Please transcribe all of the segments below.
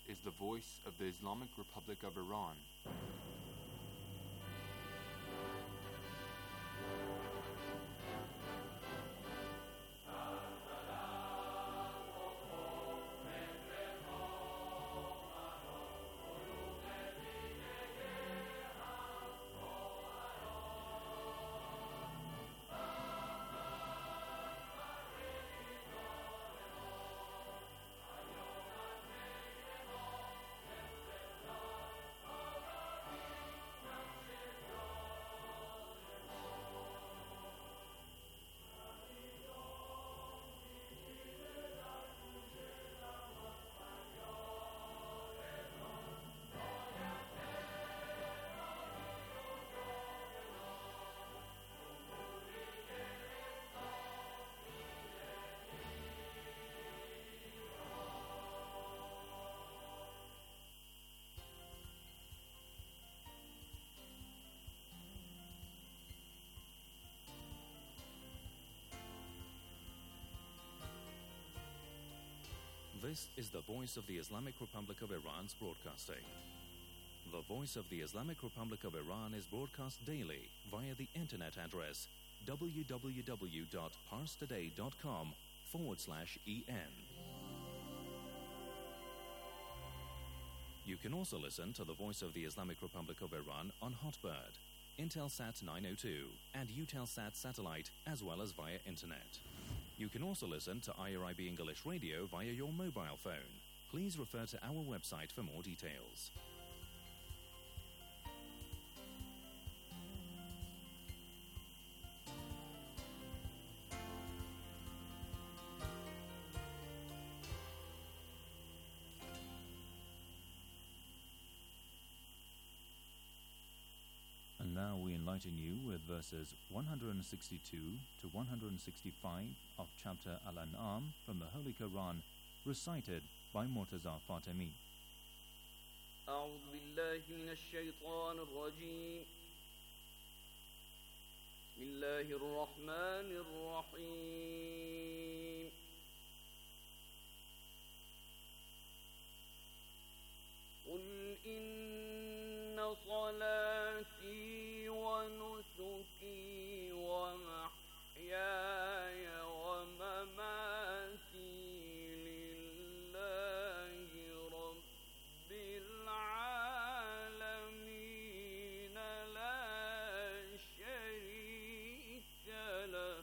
is the voice of the Islamic Republic of Iran. This is the voice of the Islamic Republic of Iran's broadcasting. The voice of the Islamic Republic of Iran is broadcast daily via the internet address www.parstoday.com/en. You can also listen to the voice of the Islamic Republic of Iran on Hotbird, Intelsat 902 and Eutelsat satellite, as well as via internet. You can also listen to IRIB English Radio via your mobile phone. Please refer to our website for more details. And now we enlighten you with verses 162 to 165 of chapter Al-An'am from the Holy Quran, recited by Murtaza Fatemi. أعوذ بالله من الشيطان الرجيم. بسم الله الرحمن الرحيم. قل إن صلاتي ونسكي ومحياي ومماتي لله رب العالمين لا شريك له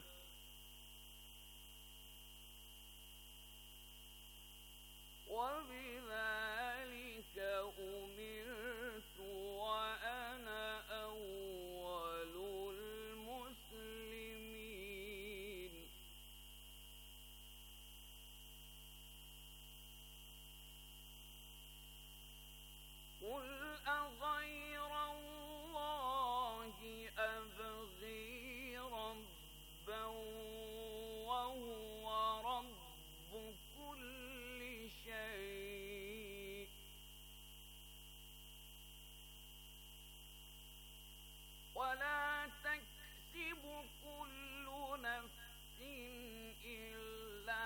وبذلك أمرت وأنا أول المسلمين. قل أغير الله أبغي ربا وهو رب كل شيء ولا تكسب كل نفس إلا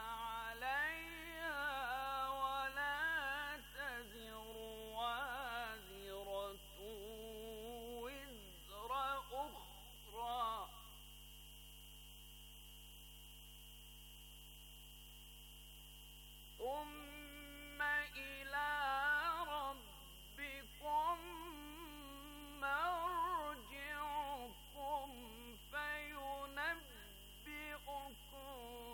عليها ولا تزر وازرة وزر أخرى ثم إلى ربكم مرجعكم فينبئكم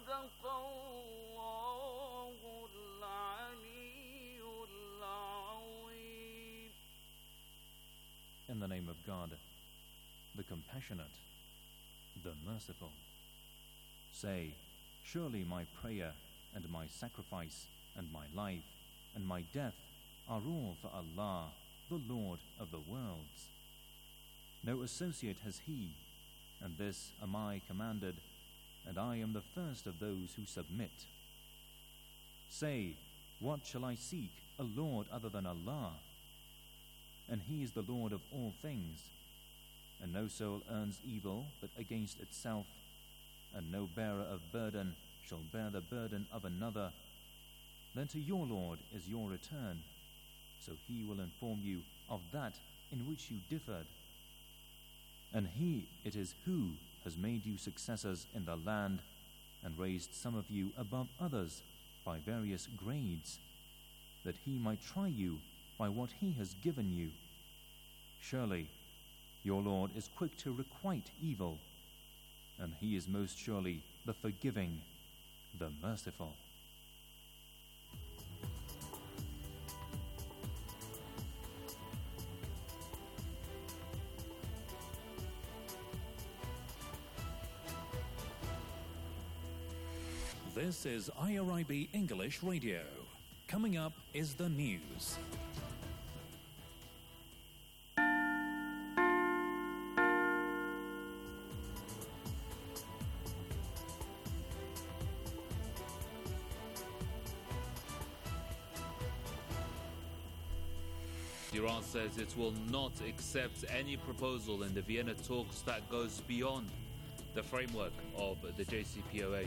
صدق الله العلي العظيم. In the name of God, the compassionate, the merciful. Say, surely my prayer and my sacrifice and my life and my death are all for Allah, the Lord of the worlds. No associate has He, and this am I commanded, and I am the first of those who submit. Say, what shall I seek, a Lord other than Allah? And He is the Lord of all things, and no soul earns evil but against itself, and no bearer of burden shall bear the burden of another. Then to your Lord is your return, so He will inform you of that in which you differed. And He it is who has made you successors in the land and raised some of you above others by various grades, that He might try you by what He has given you. Surely your Lord is quick to requite evil, and He is most surely the forgiving, the merciful. This is IRIB English Radio. Coming up is the news. Iran says it will not accept any proposal in the Vienna talks that goes beyond the framework of the JCPOA.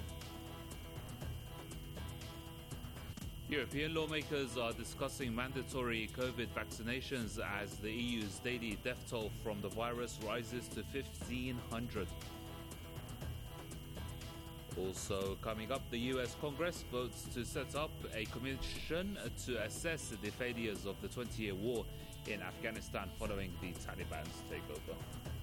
European lawmakers are discussing mandatory COVID vaccinations as the EU's daily death toll from the virus rises to 1,500. Also coming up, the US Congress votes to set up a commission to assess the failures of the 20-year war in Afghanistan following the Taliban's takeover.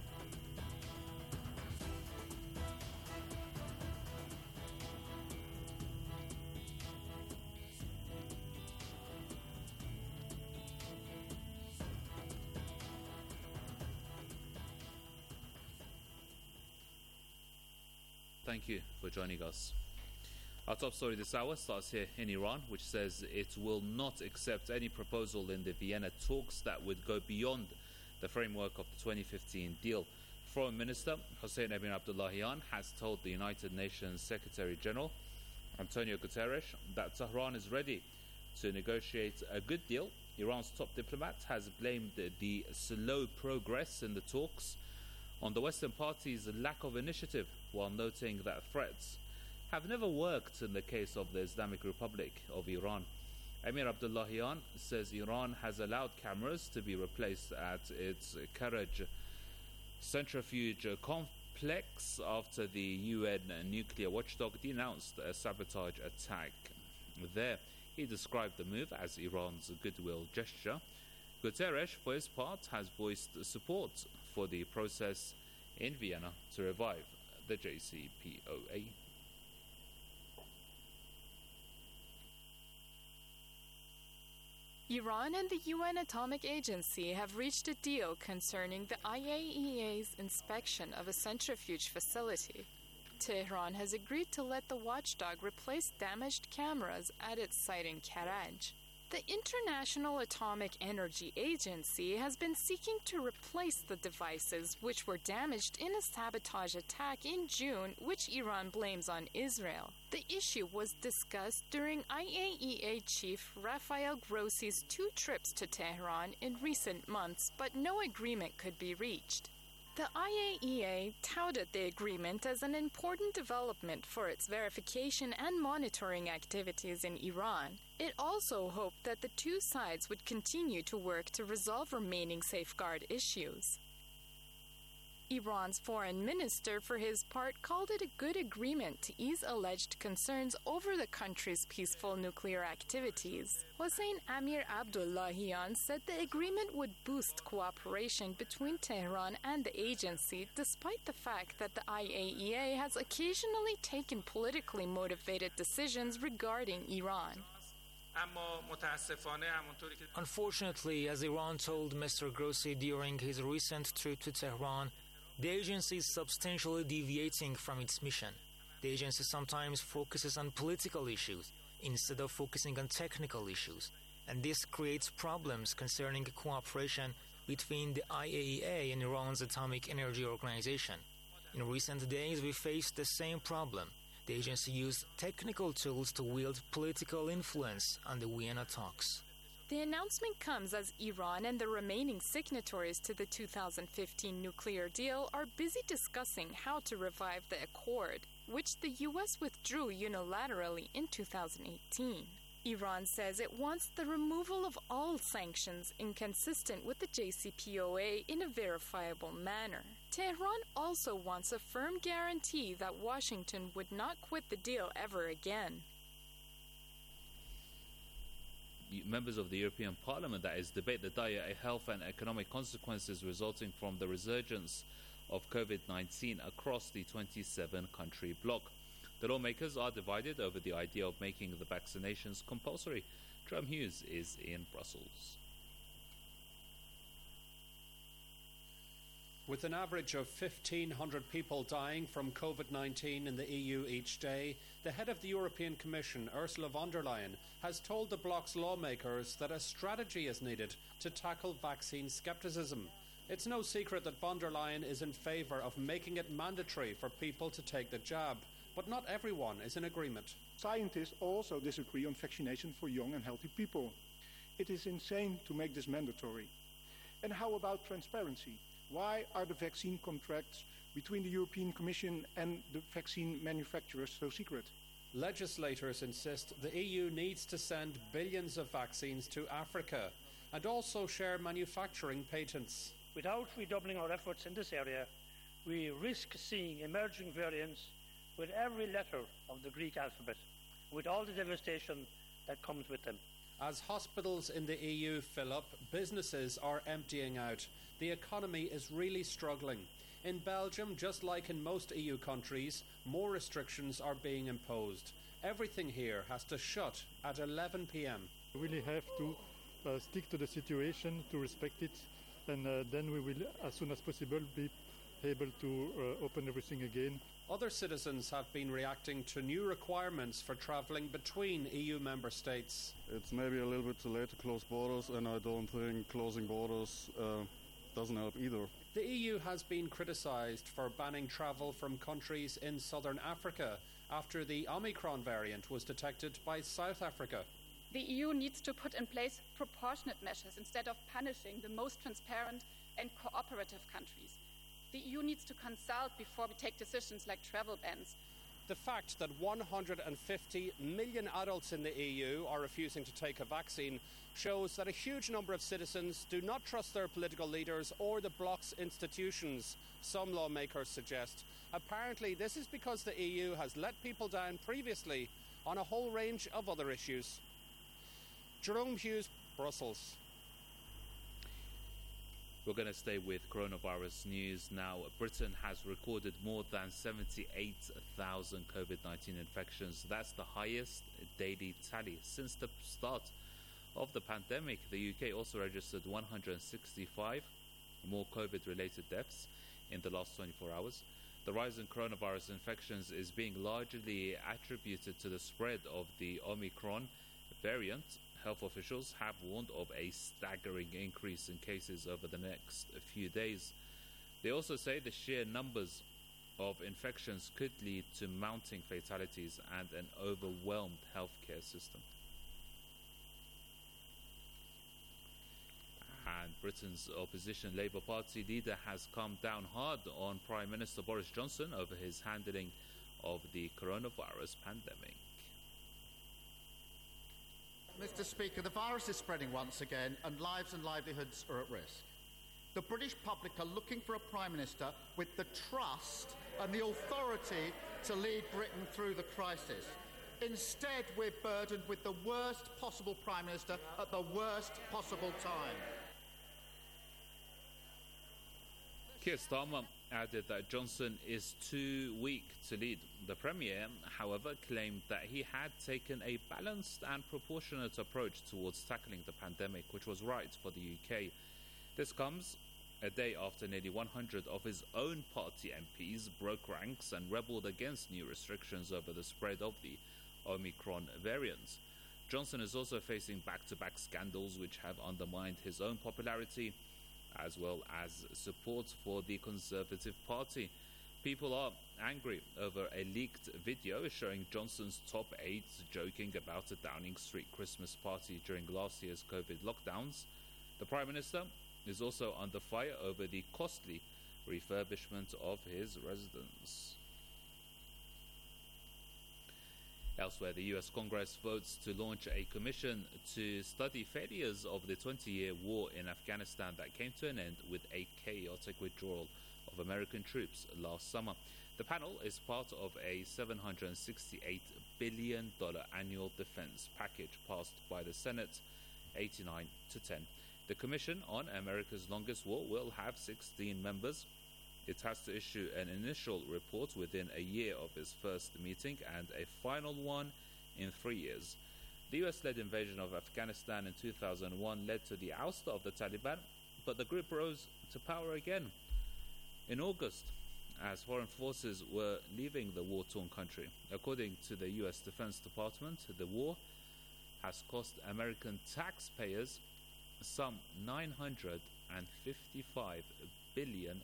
Thank you for joining us. Our top story this hour starts here in Iran, which says it will not accept any proposal in the Vienna talks that would go beyond the framework of the 2015 deal. Foreign Minister Hossein Amir Abdullahian has told the United Nations Secretary General Antonio Guterres that Tehran is ready to negotiate a good deal. Iran's top diplomat has blamed the slow progress in the talks on the Western party's lack of initiative, while noting that threats have never worked in the case of the Islamic Republic of Iran. Amir Abdullahian says Iran has allowed cameras to be replaced at its Karaj centrifuge complex after the UN nuclear watchdog denounced a sabotage attack there. He described the move as Iran's goodwill gesture. Guterres, for his part, has voiced support for the process in Vienna to revive the JCPOA. Iran and the UN Atomic Agency have reached a deal concerning the IAEA's inspection of a centrifuge facility. Tehran has agreed to let the watchdog replace damaged cameras at its site in Karaj. The International Atomic Energy Agency has been seeking to replace the devices which were damaged in a sabotage attack in June, which Iran blames on Israel. The issue was discussed during IAEA Chief Rafael Grossi's 2 trips to Tehran in recent months, but no agreement could be reached. The IAEA touted the agreement as an important development for its verification and monitoring activities in Iran. It also hoped that the two sides would continue to work to resolve remaining safeguard issues. Iran's foreign minister, for his part, called it a good agreement to ease alleged concerns over the country's peaceful nuclear activities. Hossein Amir Abdullahian said the agreement would boost cooperation between Tehran and the agency, despite the fact that the IAEA has occasionally taken politically motivated decisions regarding Iran. Unfortunately, as Iran told Mr. Grossi during his recent trip to Tehran, the agency is substantially deviating from its mission. The agency sometimes focuses on political issues instead of focusing on technical issues, and this creates problems concerning cooperation between the IAEA and Iran's Atomic Energy Organization. In recent days, we faced the same problem. The agency used technical tools to wield political influence on the Vienna talks. The announcement comes as Iran and the remaining signatories to the 2015 nuclear deal are busy discussing how to revive the accord, which the U.S. withdrew unilaterally in 2018. Iran says it wants the removal of all sanctions inconsistent with the JCPOA in a verifiable manner. Tehran also wants a firm guarantee that Washington would not quit the deal ever again. Members of the European Parliament, that is, debate the dire health and economic consequences resulting from the resurgence of COVID-19 across the 27-country bloc. The lawmakers are divided over the idea of making the vaccinations compulsory. Jerome Hughes is in Brussels. With an average of 1,500 people dying from COVID-19 in the EU each day, the head of the European Commission, Ursula von der Leyen, has told the bloc's lawmakers that a strategy is needed to tackle vaccine scepticism. It's no secret that von der Leyen is in favour of making it mandatory for people to take the jab, but not everyone is in agreement. Scientists also disagree on vaccination for young and healthy people. It is insane to make this mandatory. And how about transparency? Why are the vaccine contracts between the European Commission and the vaccine manufacturers so secret? Legislators insist the EU needs to send billions of vaccines to Africa and also share manufacturing patents. Without redoubling our efforts in this area, we risk seeing emerging variants with every letter of the Greek alphabet, with all the devastation that comes with them. As hospitals in the EU fill up, businesses are emptying out. The economy is really struggling. In Belgium, just like in most EU countries, more restrictions are being imposed. Everything here has to shut at 11 p.m. We really have to stick to the situation, to respect it, and then we will, as soon as possible, be able to open everything again. Other citizens have been reacting to new requirements for travelling between EU member states. It's maybe a little bit too late to close borders, and I don't think closing borders doesn't help either. The EU has been criticised for banning travel from countries in southern Africa after the Omicron variant was detected by South Africa. The EU needs to put in place proportionate measures instead of punishing the most transparent and cooperative countries. The EU needs to consult before we take decisions like travel bans. The fact that 150 million adults in the EU are refusing to take a vaccine shows that a huge number of citizens do not trust their political leaders or the bloc's institutions, some lawmakers suggest. Apparently, this is because the EU has let people down previously on a whole range of other issues. Jerome Hughes, Brussels. We're going to stay with coronavirus news now. Britain has recorded more than 78,000 COVID-19 infections. That's the highest daily tally since the start of the pandemic. The UK also registered 165 more COVID-related deaths in the last 24 hours. The rise in coronavirus infections is being largely attributed to the spread of the Omicron variant. Health officials have warned of a staggering increase in cases over the next few days. They also say the sheer numbers of infections could lead to mounting fatalities and an overwhelmed healthcare system. And Britain's opposition Labour Party leader has come down hard on Prime Minister Boris Johnson over his handling of the coronavirus pandemic. Mr. Speaker, the virus is spreading once again and lives and livelihoods are at risk. The British public are looking for a Prime Minister with the trust and the authority to lead Britain through the crisis. Instead, we're burdened with the worst possible Prime Minister at the worst possible time. Keir Starmer added that Johnson is too weak to lead. The Premier, however, claimed that he had taken a balanced and proportionate approach towards tackling the pandemic, which was right for the UK. This comes a day after nearly 100 of his own party MPs broke ranks and rebelled against new restrictions over the spread of the Omicron variant. Johnson is also facing back-to-back scandals which have undermined his own popularity, as well as support for the Conservative Party. People are angry over a leaked video showing Johnson's top aides joking about a Downing Street Christmas party during last year's COVID lockdowns. The Prime Minister is also under fire over the costly refurbishment of his residence. Elsewhere, the US Congress votes to launch a commission to study failures of the 20-year war in Afghanistan that came to an end with a chaotic withdrawal of American troops last summer. The panel is part of a $768 billion annual defense package passed by the Senate 89-10. The Commission on America's Longest War will have 16 members. It has to issue an initial report within a year of its first meeting and a final one in 3 years. The US-led invasion of Afghanistan in 2001 led to the ouster of the Taliban, but the group rose to power again in August as foreign forces were leaving the war-torn country. According to the US Defense Department, the war has cost American taxpayers some $955 billion.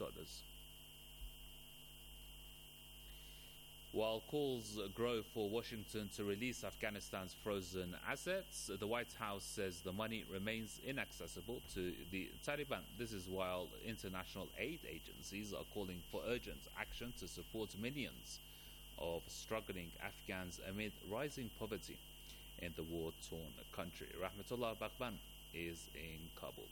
While calls grow for Washington to release Afghanistan's frozen assets, the White House says the money remains inaccessible to the Taliban. This is while international aid agencies are calling for urgent action to support millions of struggling Afghans amid rising poverty in the war-torn country. Rahmatullah Baghban is in Kabul.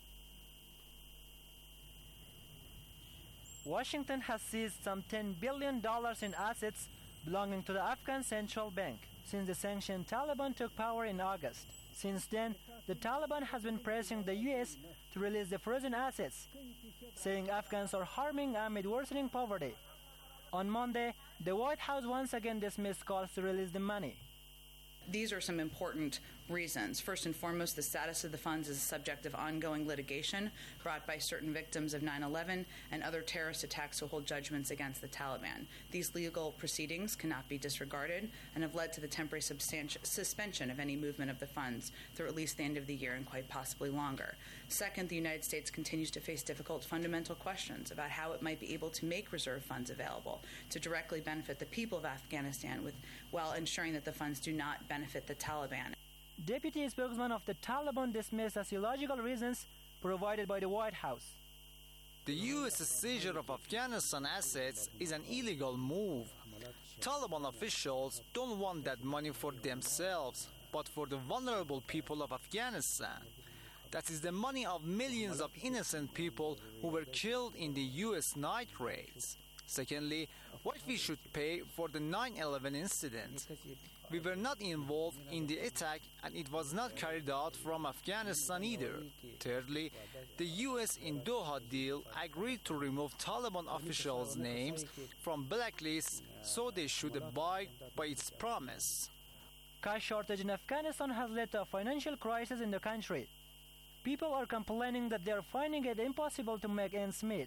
Washington has seized some $10 billion in assets belonging to the Afghan Central Bank since the sanctioned Taliban took power in August. Since then, the Taliban has been pressing the U.S. to release the frozen assets, saying Afghans are harming amid worsening poverty. On Monday, the White House once again dismissed calls to release the money. These are some important reasons. First and foremost, the status of the funds is a subject of ongoing litigation brought by certain victims of 9/11 and other terrorist attacks who hold judgments against the Taliban. These legal proceedings cannot be disregarded and have led to the temporary suspension of any movement of the funds through at least the end of the year and quite possibly longer. Second, the United States continues to face difficult fundamental questions about how it might be able to make reserve funds available to directly benefit the people of Afghanistan while ensuring that the funds do not benefit the Taliban. Deputy spokesman of the Taliban dismissed as illogical reasons provided by the White House. The U.S. seizure of Afghanistan assets is an illegal move. Taliban officials don't want that money for themselves, but for the vulnerable people of Afghanistan. That is the money of millions of innocent people who were killed in the U.S. night raids. Secondly, what we should pay for the 9/11 incident. We were not involved in the attack and it was not carried out from Afghanistan either. Thirdly, the US in Doha deal agreed to remove Taliban officials' names from blacklists so they should abide by its promise. Cash shortage in Afghanistan has led to a financial crisis in the country. People are complaining that they are finding it impossible to make ends meet.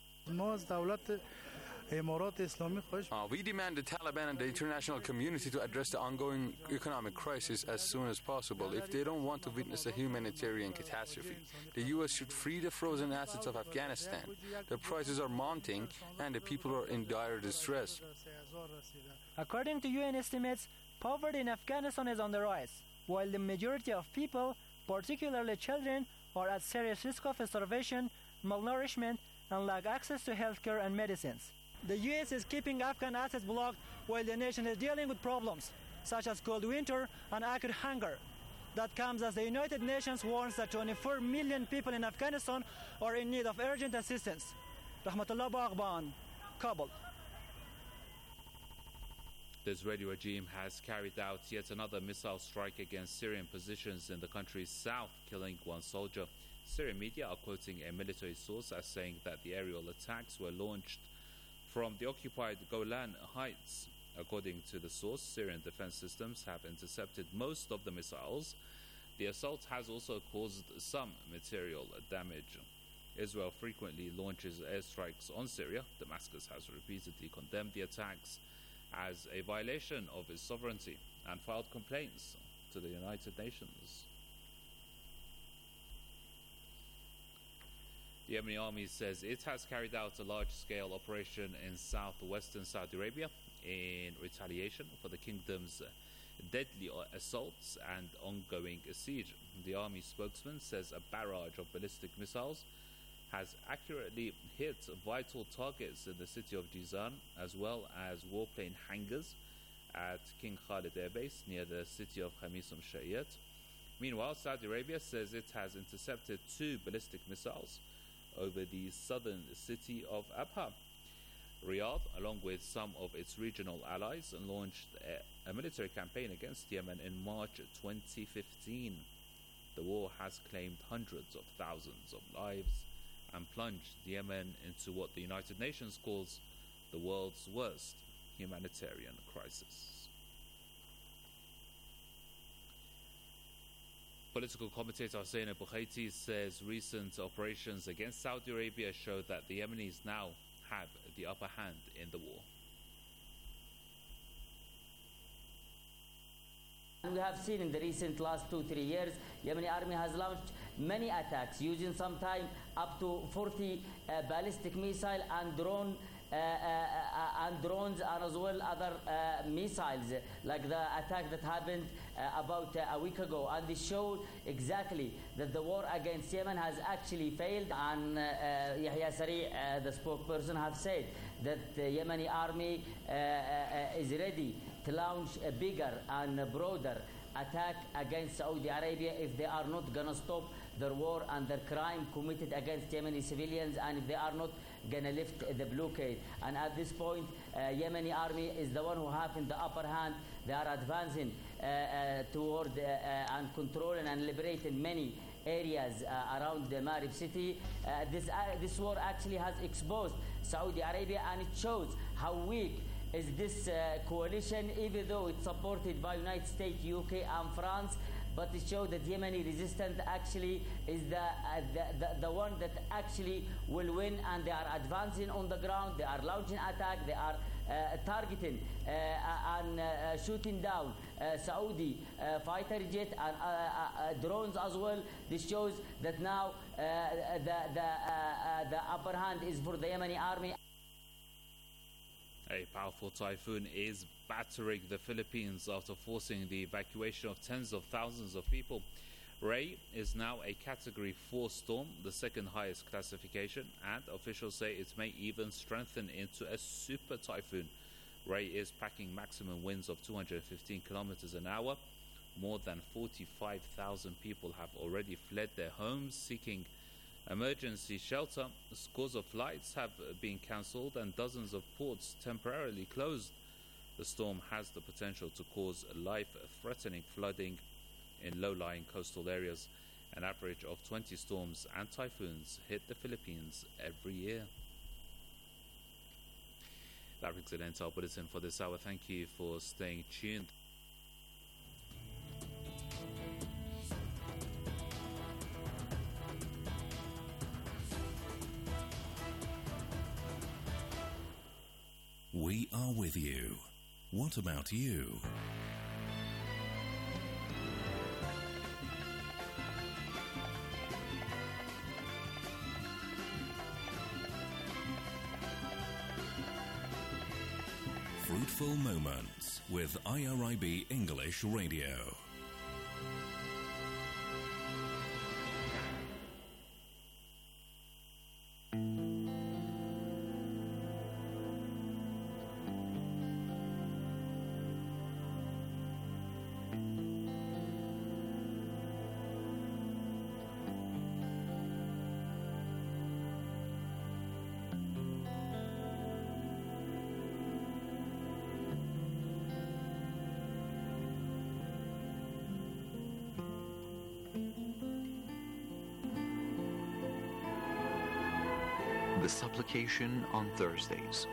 We demand the Taliban and the international community to address the ongoing economic crisis as soon as possible if they don't want to witness a humanitarian catastrophe. The U.S. should free the frozen assets of Afghanistan. The prices are mounting and the people are in dire distress. According to UN estimates, poverty in Afghanistan is on the rise, while the majority of people, particularly children, are at serious risk of starvation, malnourishment, and lack access to healthcare and medicines. The U.S. is keeping Afghan assets blocked while the nation is dealing with problems such as cold winter and acute hunger. That comes as the United Nations warns that 24 million people in Afghanistan are in need of urgent assistance. Rahmatullah Baghban, Kabul. The Israeli regime has carried out yet another missile strike against Syrian positions in the country's south, killing one soldier. Syrian media are quoting a military source as saying that the aerial attacks were launched from the occupied Golan Heights. According to the source, Syrian defense systems have intercepted most of the missiles. The assault has also caused some material damage. Israel frequently launches airstrikes on Syria. Damascus has repeatedly condemned the attacks as a violation of its sovereignty and filed complaints to the United Nations. The Yemeni army says it has carried out a large-scale operation in southwestern Saudi Arabia in retaliation for the kingdom's deadly assaults and ongoing siege. The army spokesman says a barrage of ballistic missiles has accurately hit vital targets in the city of Jizan, as well as warplane hangars at King Khalid Air Base near the city of Khamis Shayat. Meanwhile, Saudi Arabia says it has intercepted 2 ballistic missiles over the southern city of Abha. Riyadh, along with some of its regional allies, launched a military campaign against Yemen in March 2015. The war has claimed hundreds of thousands of lives and plunged Yemen into what the United Nations calls the world's worst humanitarian crisis. Political commentator Hossein Bukhaiti says recent operations against Saudi Arabia show that the Yemenis now have the upper hand in the war. We have seen in the recent last 2-3 years, Yemeni army has launched many attacks using sometimes up to 40 ballistic missile and drones and as well other missiles, like the attack that happened about a week ago, and they showed exactly that the war against Yemen has actually failed. And Yahya Sari, the spokesperson, have said that the Yemeni army is ready to launch a bigger and broader attack against Saudi Arabia if they are not going to stop their war and their crime committed against Yemeni civilians, and if they are not going to lift the blockade. And at this point, Yemeni army is the one who have in the upper hand. They are advancing toward and controlling and liberating many areas around the Marib city. This war actually has exposed Saudi Arabia, and it shows how weak is this coalition, even though it's supported by United States, UK and France. But it shows that Yemeni resistance actually is the one that actually will win, and they are advancing on the ground, they are launching attack, they are targeting and shooting down Saudi fighter jet and drones as well. This shows that now the upper hand is for the Yemeni army. A powerful typhoon is battering the Philippines after forcing the evacuation of tens of thousands of people. Ray is now a Category 4 storm, the second highest classification, and officials say it may even strengthen into a super typhoon. Ray is packing maximum winds of 215 kilometers an hour. More than 45,000 people have already fled their homes seeking emergency shelter. Scores of flights have been cancelled and dozens of ports temporarily closed. The storm has the potential to cause life-threatening flooding in low-lying coastal areas. An average of 20 storms and typhoons hit the Philippines every year. That brings an end to our bulletin for this hour. Thank you for staying tuned. We are with you. What about you? Fruitful Moments with IRIB English Radio. The supplication on Thursdays.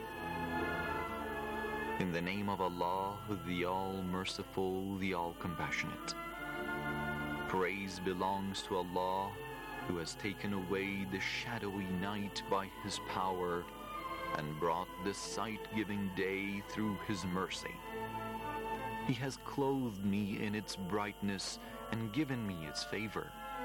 In the name of Allah, the All-Merciful, the All-Compassionate. Praise belongs to Allah, who has taken away the shadowy night by His power and brought the sight-giving day through His mercy. He has clothed me in its brightness and given me its favor.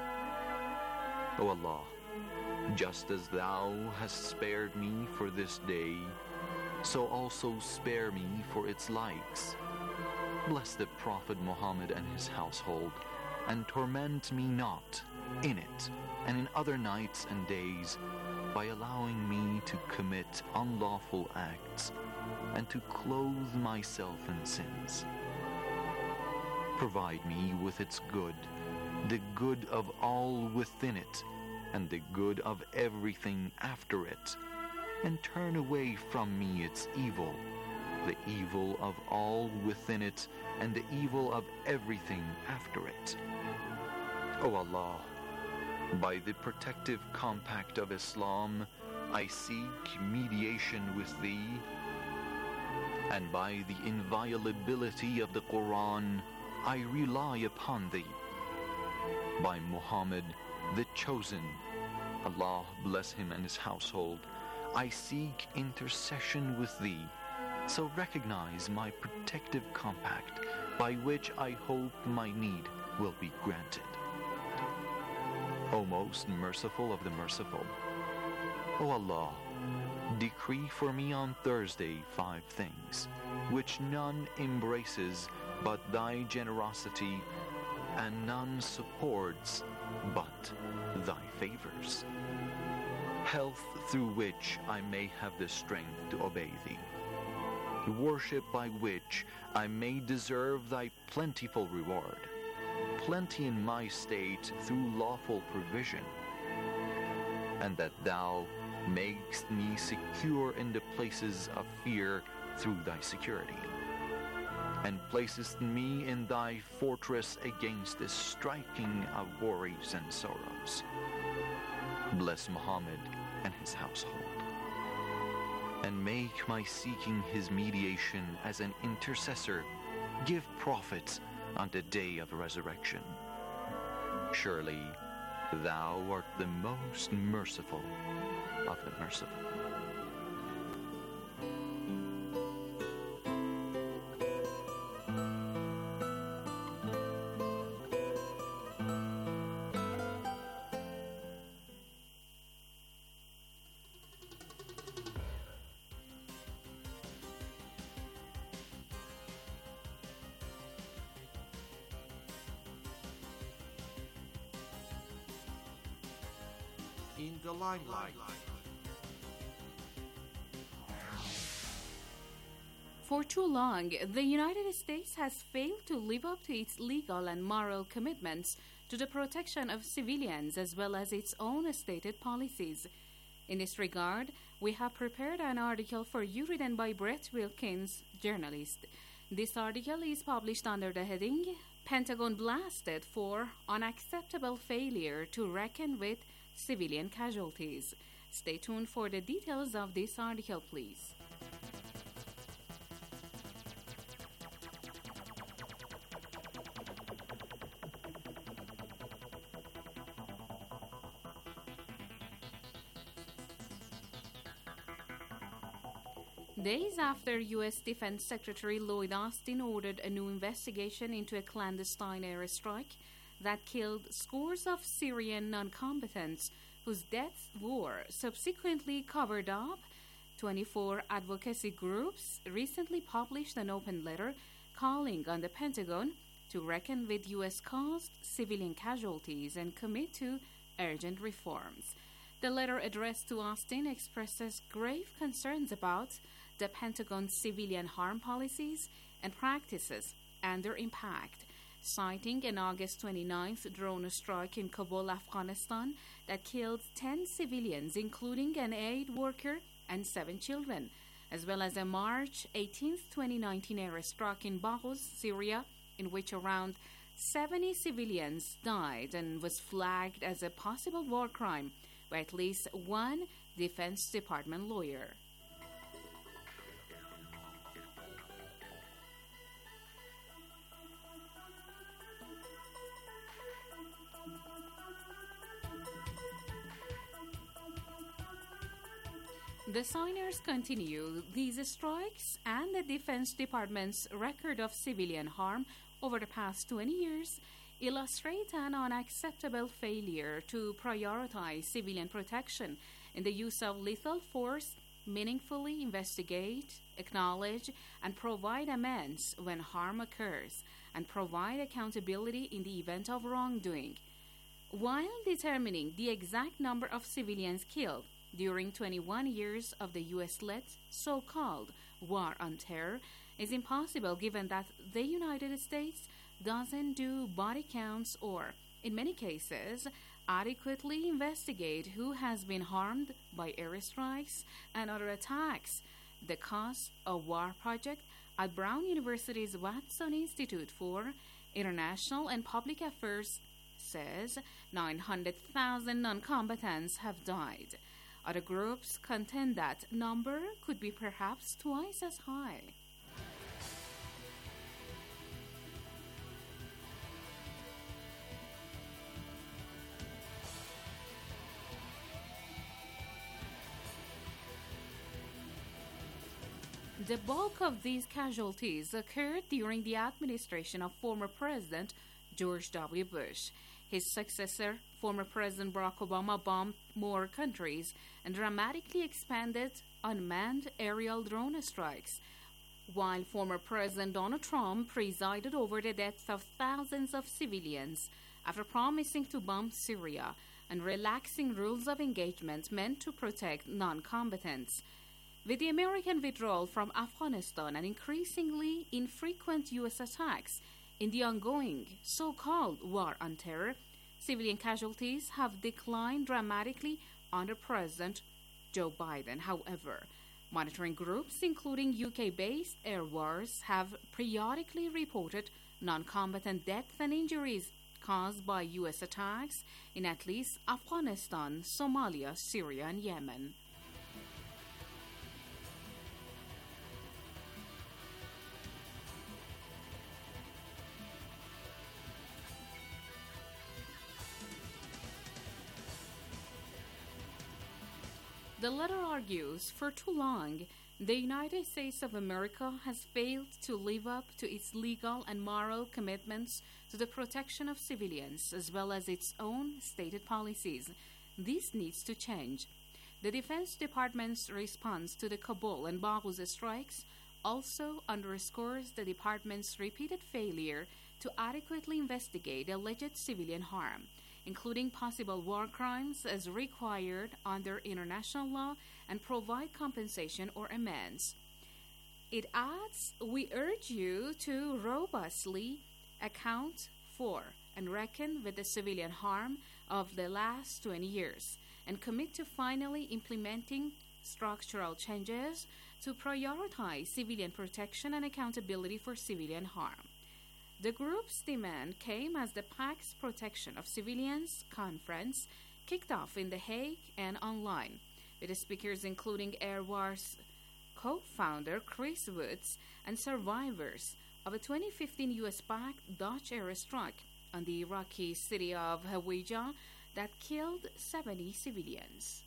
O Allah, just as Thou hast spared me for this day, so also spare me for its likes. Bless the Prophet Muhammad and his household, and torment me not in it and in other nights and days by allowing me to commit unlawful acts and to clothe myself in sins. Provide me with its good, the good of all within it, and the good of everything after it, and turn away from me its evil, the evil of all within it, and the evil of everything after it. O Allah, by the protective compact of Islam, I seek mediation with Thee, and by the inviolability of the Quran, I rely upon Thee. By Muhammad, the Chosen, Allah bless him and his household, I seek intercession with Thee, so recognize my protective compact, by which I hope my need will be granted. O most merciful of the merciful, O Allah, decree for me on Thursday 5 things, which none embraces but Thy generosity, and none supports but Thy favors. Health through which I may have the strength to obey Thee. Worship by which I may deserve Thy plentiful reward. Plenty in my state through lawful provision. And that Thou makest me secure in the places of fear through Thy security. And placest me in Thy fortress against the striking of worries and sorrows. Bless Muhammad and his household, and make my seeking his mediation as an intercessor give profit on the day of resurrection. Surely Thou art the most merciful of the merciful. In the limelight. For too long, the United States has failed to live up to its legal and moral commitments to the protection of civilians as well as its own stated policies. In this regard, we have prepared an article for you written by Brett Wilkins, journalist. This article is published under the heading, Pentagon Blasted for Unacceptable Failure to Reckon with Civilian Casualties. Stay tuned for the details of this article, please. Days after U.S. Defense Secretary Lloyd Austin ordered a new investigation into a clandestine airstrike that killed scores of Syrian non-combatants whose deaths were subsequently covered up, 24 advocacy groups recently published an open letter calling on the Pentagon to reckon with U.S.-caused civilian casualties and commit to urgent reforms. The letter addressed to Austin expresses grave concerns about the Pentagon's civilian harm policies and practices and their impact, citing an August 29th drone strike in Kabul, Afghanistan, that killed 10 civilians, including an aid worker and 7 children, as well as a March 18th, 2019 airstrike in Baghouz, Syria, in which around 70 civilians died and was flagged as a possible war crime, where at least one Defense Department lawyer. The signers continue these strikes, and the Defense Department's record of civilian harm over the past 20 years illustrate an unacceptable failure to prioritize civilian protection in the use of lethal force, meaningfully investigate, acknowledge, and provide amends when harm occurs, and provide accountability in the event of wrongdoing. While determining the exact number of civilians killed during 21 years of the U.S.-led so-called War on Terror is impossible given that the United States doesn't do body counts or, in many cases, adequately investigate who has been harmed by airstrikes and other attacks. The cost of war project at Brown University's Watson Institute for International and Public Affairs says 900,000 non-combatants have died. Other groups contend that number could be perhaps twice as high. The bulk of these casualties occurred during the administration of former President George W. Bush. His successor, former President Barack Obama, bombed more countries and dramatically expanded unmanned aerial drone strikes, while former President Donald Trump presided over the deaths of thousands of civilians after promising to bomb Syria and relaxing rules of engagement meant to protect non-combatants. With the American withdrawal from Afghanistan and increasingly infrequent U.S. attacks in the ongoing so-called War on Terror, civilian casualties have declined dramatically under President Joe Biden. However, monitoring groups, including UK-based Air Wars, have periodically reported non-combatant deaths and injuries caused by U.S. attacks in at least Afghanistan, Somalia, Syria, and Yemen. The letter argues, for too long, the United States of America has failed to live up to its legal and moral commitments to the protection of civilians, as well as its own stated policies. This needs to change. The Defense Department's response to the Kabul and Baghuz strikes also underscores the department's repeated failure to adequately investigate alleged civilian harm, including possible war crimes as required under international law, and provide compensation or amends. It adds, we urge you to robustly account for and reckon with the civilian harm of the last 20 years and commit to finally implementing structural changes to prioritize civilian protection and accountability for civilian harm. The group's demand came as the Pact's Protection of Civilians conference kicked off in The Hague and online, with the speakers including Air Wars co-founder Chris Woods and survivors of a 2015 U.S.-backed Dutch airstrike on the Iraqi city of Hawija that killed 70 civilians.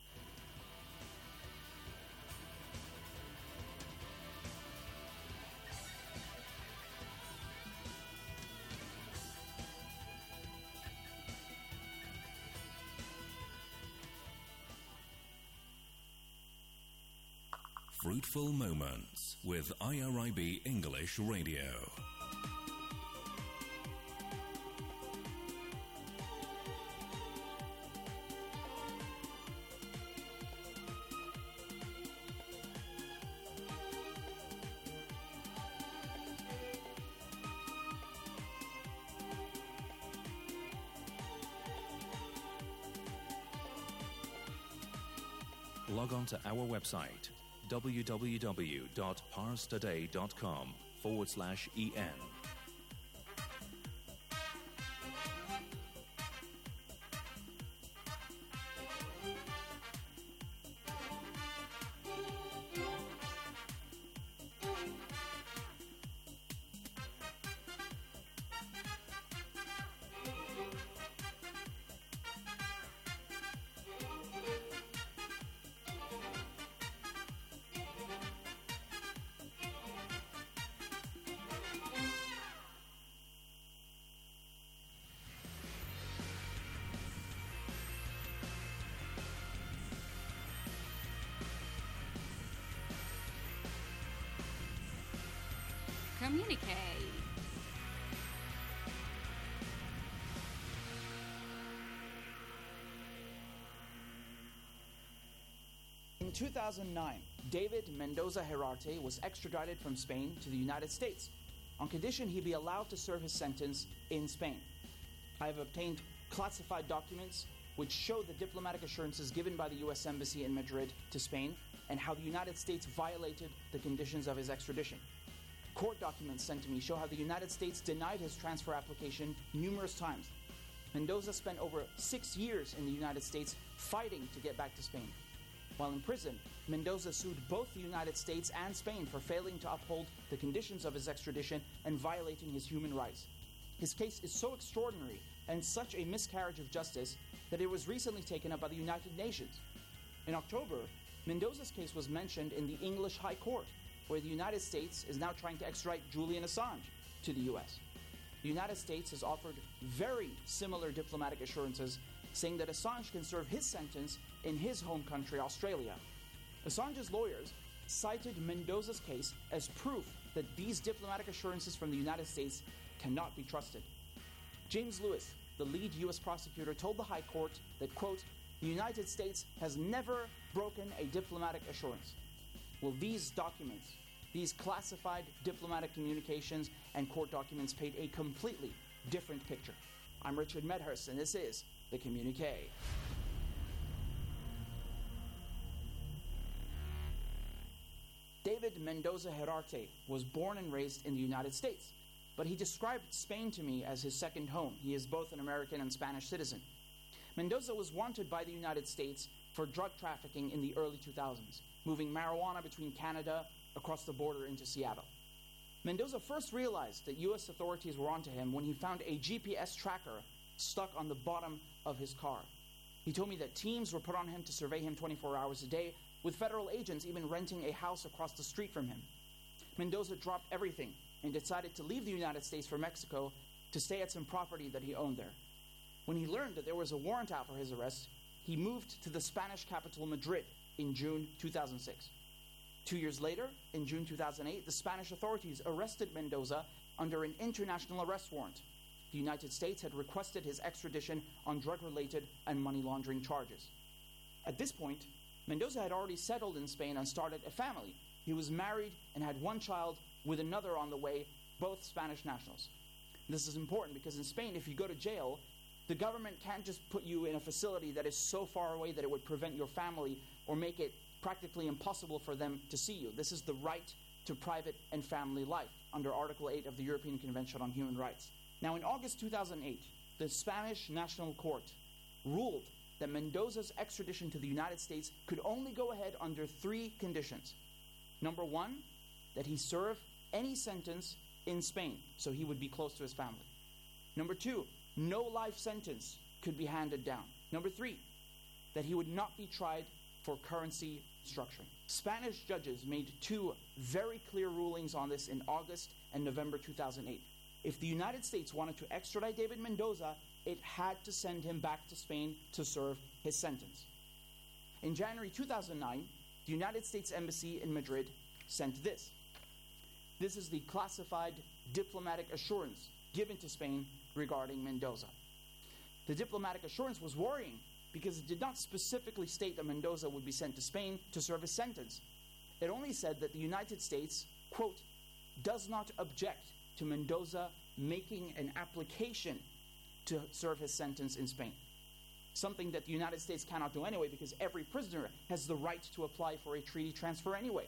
Fruitful Moments with IRIB English Radio. Log on to our website www.parstoday.com/en. communique. In 2009, David Mendoza Herarte was extradited from Spain to the United States on condition he be allowed to serve his sentence in Spain. I have obtained classified documents which show the diplomatic assurances given by the U.S. Embassy in Madrid to Spain and how the United States violated the conditions of his extradition. Court documents sent to me show how the United States denied his transfer application numerous times. Mendoza spent over 6 years in the United States fighting to get back to Spain. While in prison, Mendoza sued both the United States and Spain for failing to uphold the conditions of his extradition and violating his human rights. His case is so extraordinary and such a miscarriage of justice that it was recently taken up by the United Nations. In October, Mendoza's case was mentioned in the English High Court, where the United States is now trying to extradite Julian Assange to the U.S. The United States has offered very similar diplomatic assurances, saying that Assange can serve his sentence in his home country, Australia. Assange's lawyers cited Mendoza's case as proof that these diplomatic assurances from the United States cannot be trusted. James Lewis, the lead U.S. prosecutor, told the High Court that, quote, the United States has never broken a diplomatic assurance. Well, these documents, these classified diplomatic communications and court documents paint a completely different picture. I'm Richard Medhurst, and this is The Communique. David Mendoza Herarte was born and raised in the United States, but he described Spain to me as his second home. He is both an American and Spanish citizen. Mendoza was wanted by the United States for drug trafficking in the early 2000s, moving marijuana between Canada across the border into Seattle. Mendoza first realized that U.S. authorities were onto him when he found a GPS tracker stuck on the bottom of his car. He told me that teams were put on him to survey him 24 hours a day, with federal agents even renting a house across the street from him. Mendoza dropped everything and decided to leave the United States for Mexico to stay at some property that he owned there. When he learned that there was a warrant out for his arrest, he moved to the Spanish capital Madrid in June 2006. 2 years later, in June 2008, the Spanish authorities arrested Mendoza under an international arrest warrant. The United States had requested his extradition on drug-related and money laundering charges. At this point, Mendoza had already settled in Spain and started a family. He was married and had one child with another on the way, both Spanish nationals. This is important because in Spain, if you go to jail, the government can't just put you in a facility that is so far away that it would prevent your family or make it practically impossible for them to see you. This is the right to private and family life under Article 8 of the European Convention on Human Rights. Now, in August 2008, the Spanish National Court ruled that Mendoza's extradition to the United States could only go ahead under 3 conditions. Number 1, that he serve any sentence in Spain, so he would be close to his family. Number 2, no life sentence could be handed down. Number 3, that he would not be tried for currency structuring. Spanish judges made 2 very clear rulings on this in August and November 2008. If the United States wanted to extradite David Mendoza, it had to send him back to Spain to serve his sentence. In January 2009, the United States Embassy in Madrid sent this. This is the classified diplomatic assurance given to Spain regarding Mendoza. The diplomatic assurance was worrying because it did not specifically state that Mendoza would be sent to Spain to serve his sentence. It only said that the United States, quote, does not object to Mendoza making an application to serve his sentence in Spain. Something that the United States cannot do anyway because every prisoner has the right to apply for a treaty transfer anyway.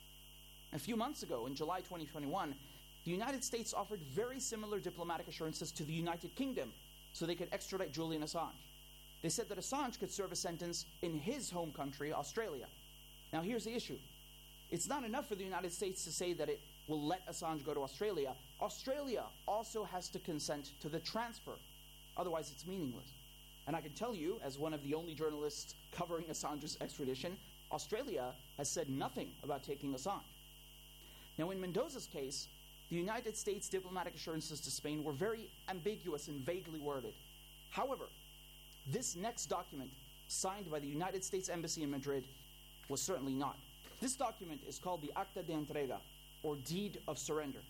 A few months ago, in July 2021, the United States offered very similar diplomatic assurances to the United Kingdom so they could extradite Julian Assange. They said that Assange could serve a sentence in his home country, Australia. Now here's the issue. It's not enough for the United States to say that it will let Assange go to Australia. Australia also has to consent to the transfer. Otherwise, it's meaningless. And I can tell you, as one of the only journalists covering Assange's extradition, Australia has said nothing about taking Assange. Now, in Mendoza's case, the United States diplomatic assurances to Spain were very ambiguous and vaguely worded. However, this next document, signed by the United States Embassy in Madrid, was certainly not. This document is called the Acta de Entrega, or Deed of Surrender.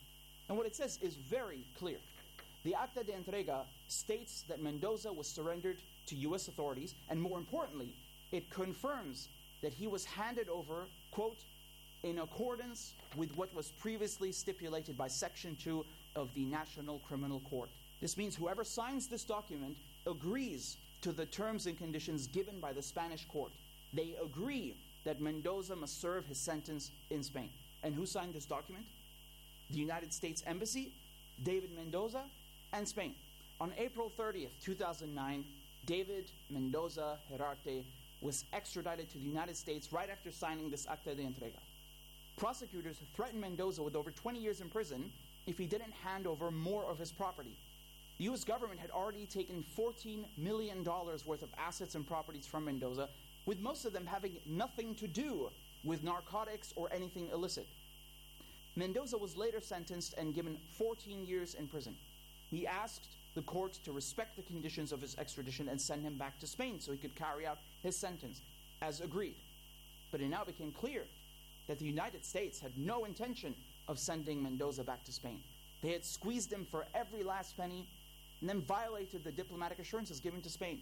And what it says is very clear. The Acta de Entrega states that Mendoza was surrendered to U.S. authorities, and more importantly, it confirms that he was handed over, quote, in accordance with what was previously stipulated by Section 2 of the National Criminal Court. This means whoever signs this document agrees to the terms and conditions given by the Spanish court. They agree that Mendoza must serve his sentence in Spain. And who signed this document? The United States Embassy, David Mendoza, and Spain. On April 30th, 2009, David Mendoza Herarte was extradited to the United States right after signing this Acta de Entrega. Prosecutors threatened Mendoza with over 20 years in prison if he didn't hand over more of his property. The U.S. government had already taken $14 million worth of assets and properties from Mendoza, with most of them having nothing to do with narcotics or anything illicit. Mendoza was later sentenced and given 14 years in prison. He asked the court to respect the conditions of his extradition and send him back to Spain so he could carry out his sentence, as agreed. But it now became clear that the United States had no intention of sending Mendoza back to Spain. They had squeezed him for every last penny and then violated the diplomatic assurances given to Spain.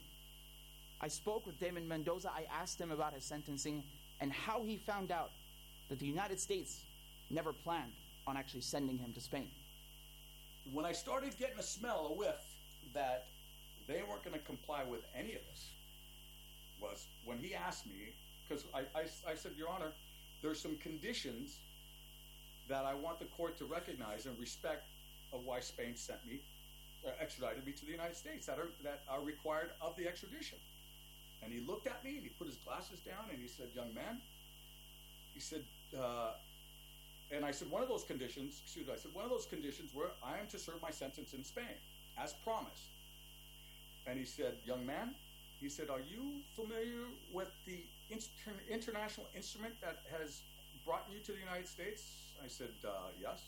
I spoke with David Mendoza. I asked him about his sentencing and how he found out that the United States never planned on actually sending him to Spain. When I started getting a smell, a whiff, that they weren't going to comply with any of this, was when he asked me, because I said, Your Honor, there's some conditions that I want the court to recognize and respect of why Spain sent me, extradited me to the United States, that are required of the extradition. And he looked at me and he put his glasses down and he said, Young man, he said, and I said, one of those conditions where I am to serve my sentence in Spain, as promised. And he said, Young man, he said, are you familiar with the international instrument that has brought you to the United States? I said, yes.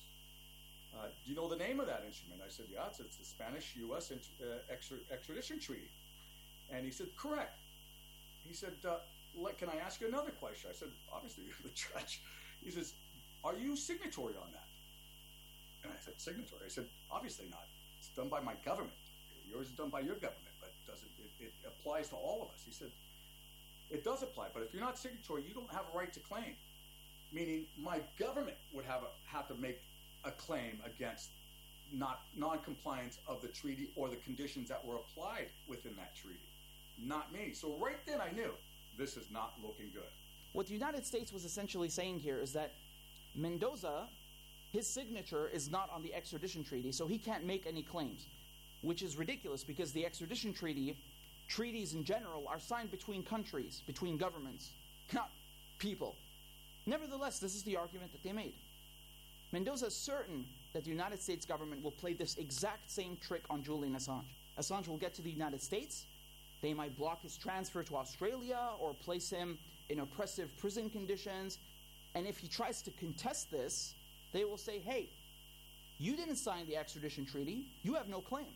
Do you know the name of that instrument? I said, yeah, it's the Spanish-U.S. extradition treaty. And he said, correct. He said, can I ask you another question? I said, obviously, you're the judge. He says, are you signatory on that? And I said, signatory? I said, obviously not. It's done by my government. Yours is done by your government, but it applies to all of us. He said, it does apply, but if you're not signatory, you don't have a right to claim. Meaning my government would have to make a claim against non-compliance of the treaty or the conditions that were applied within that treaty. Not me. So right then I knew this is not looking good. What the United States was essentially saying here is that Mendoza, his signature is not on the extradition treaty, so he can't make any claims, which is ridiculous because the extradition treaty, treaties in general, are signed between countries, between governments, not people. Nevertheless, this is the argument that they made. Mendoza is certain that the United States government will play this exact same trick on Julian Assange. Assange will get to the United States, they might block his transfer to Australia or place him in oppressive prison conditions, and if he tries to contest this, they will say, hey, you didn't sign the extradition treaty, you have no claim.